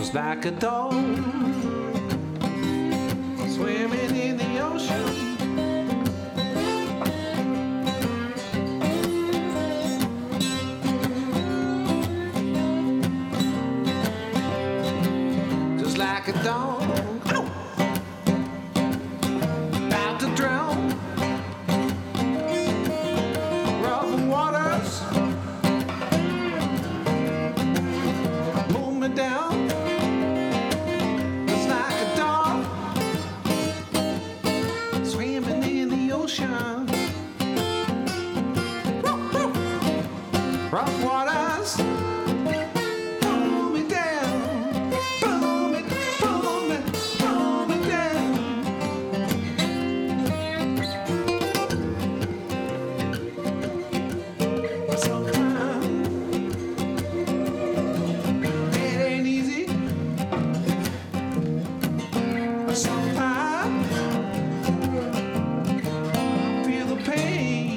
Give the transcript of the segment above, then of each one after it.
just like a dog swimming in the ocean. Just like a dog about to drown. Rough waters move me down. Just like a dog swimming in the ocean. Rough waters pull me down, pull me, pull me, pull me down. Sometimes it ain't easy. Sometimes feel the pain.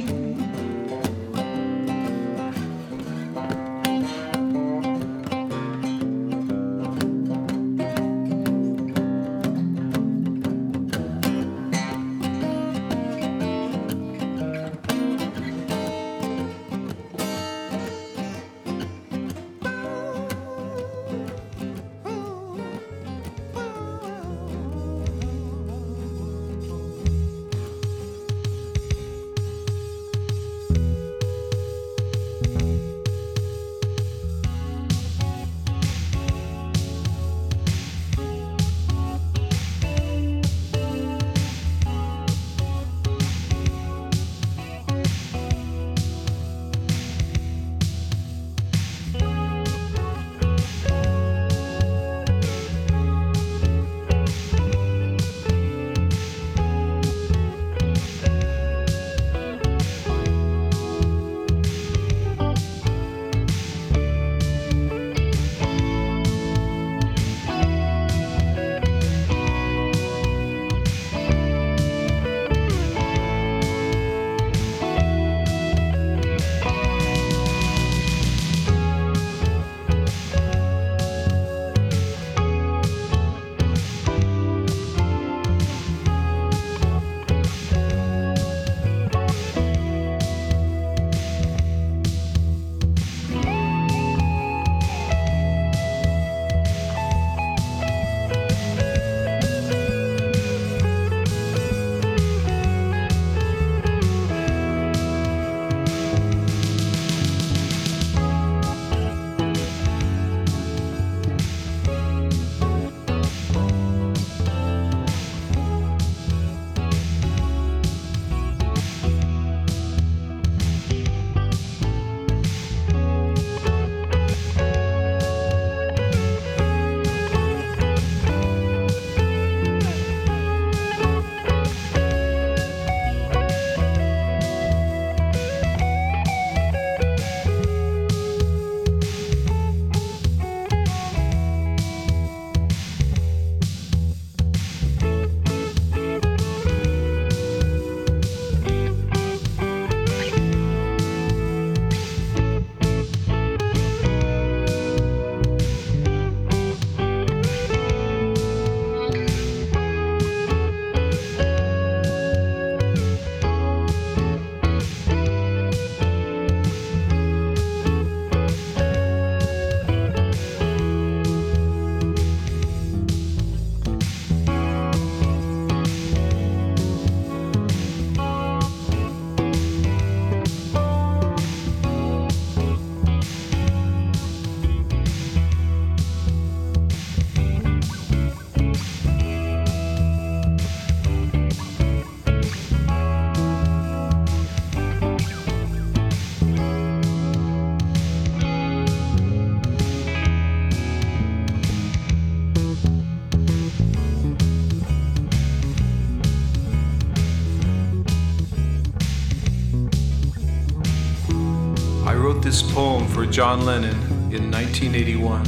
This poem for John Lennon in 1981.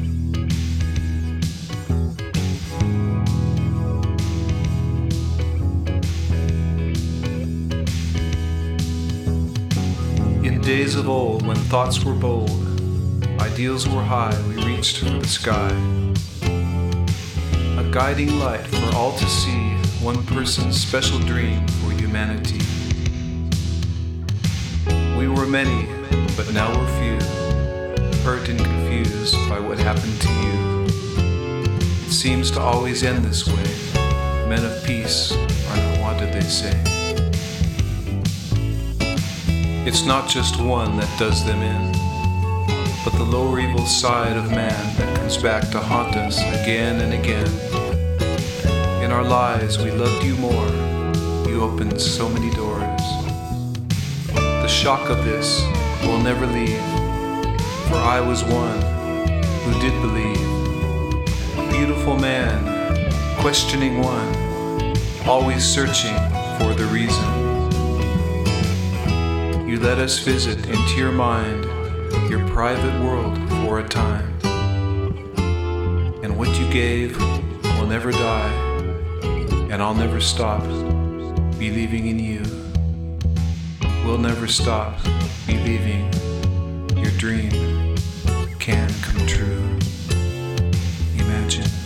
In days of old, when thoughts were bold, ideals were high, we reached for the sky. a guiding light for all to see, one person's special dream for humanity. We were many, but now we're few, hurt and confused by what happened to you. It seems to always end this way. Men of peace are not wanted, they say. It's not just one that does them in, but the lower evil side of man that comes back to haunt us again and again. In our lives we loved you more, you opened so many doors. The shock of this will never leave, for I was one who did believe. Beautiful man, questioning one, always searching for the reason. You let us visit into your mind, your private world for a time. And what you gave will never die, and I'll never stop believing in you. We'll never stop believing your dream can come true. Imagine.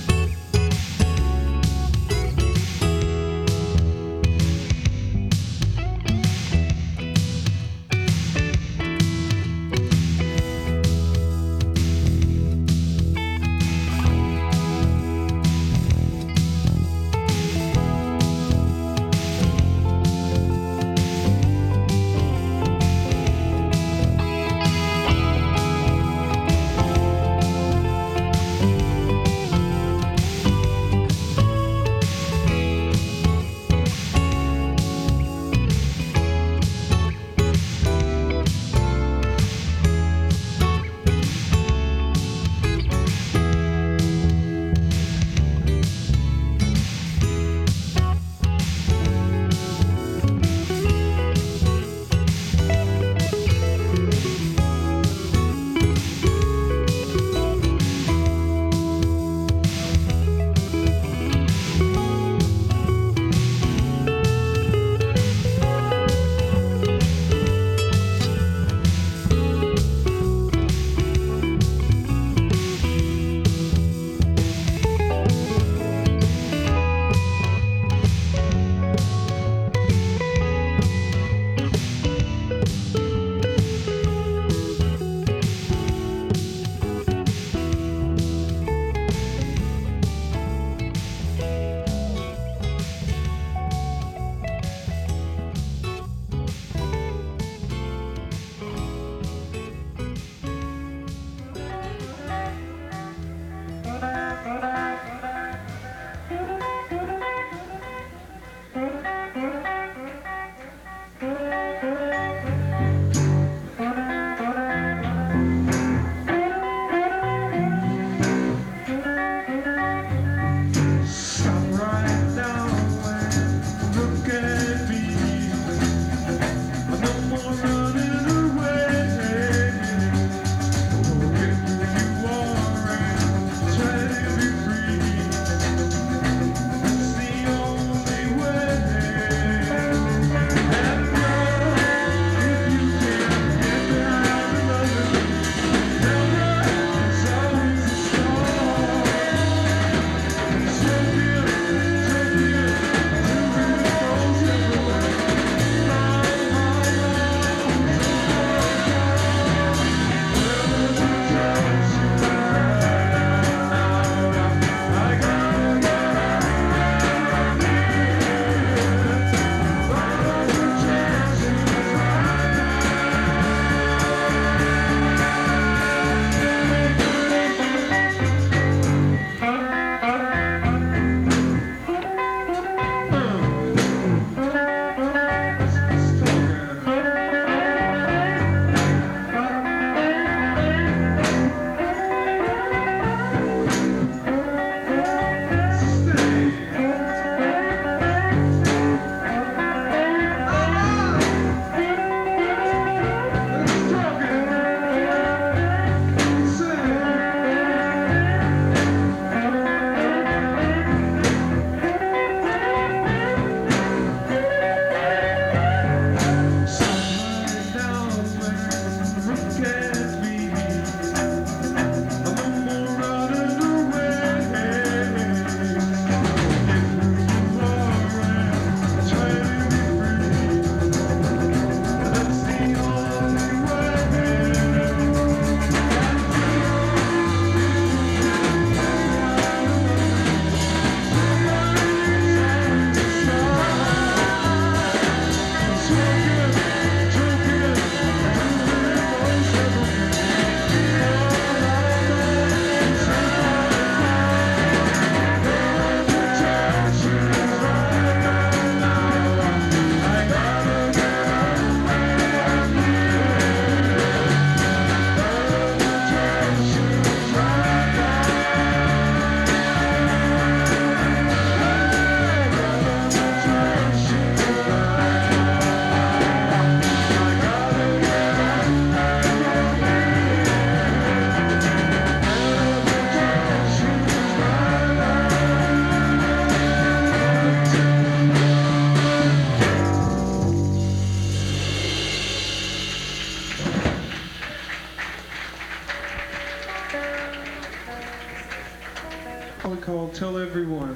Called Tell Everyone.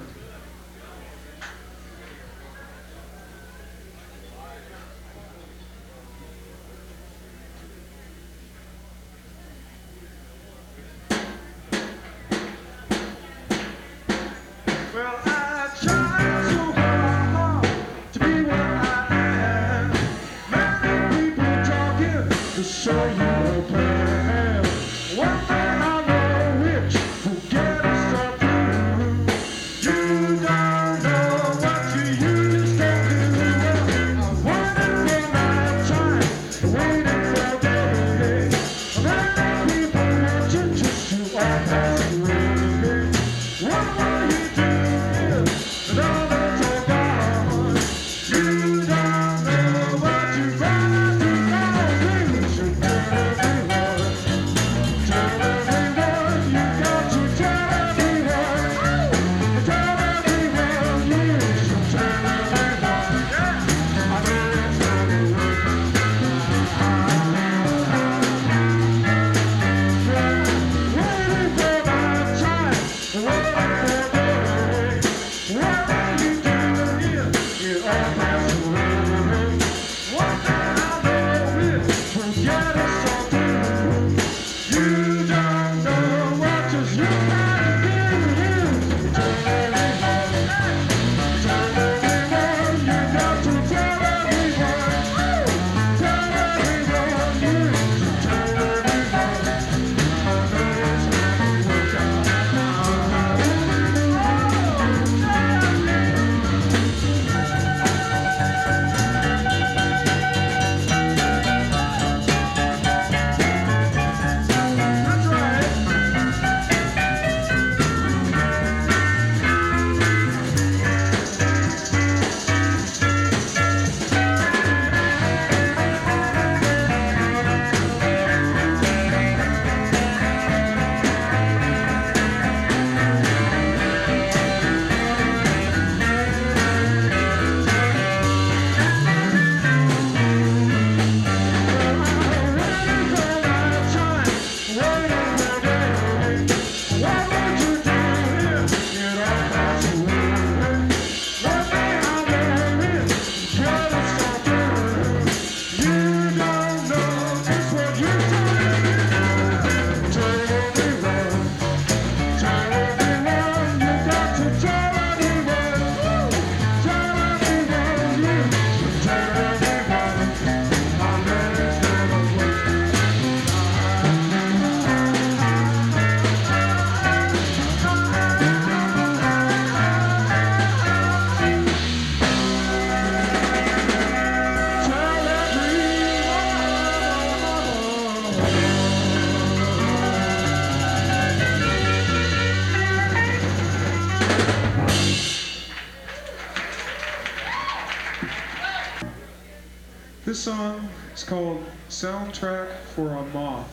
Well, I try so hard to be what I am. Many people talking to show you a plan. One thing I know which will get us all through. You don't know what you just don't do. I wanted for my time, waiting for the day. Many people want you just to all pass away. What will you do? And all that you're gone. You don't know what you're gonna do. Now you should tell everyone. Tell everyone. You got to tell everyone. Tell everyone. You should tell everyone. I know it's gonna work. Waiting for my time. Waiting for the day. What will you do here? You all pass away. One thing I know is we'll get us all through. You don't know what just you gotta do. Tell everyone. Tell everyone. You got to tell everyone. Tell everyone. You should tell everyone. I know it's gonna work out. That's right. This song is called Soundtrack for a Moth.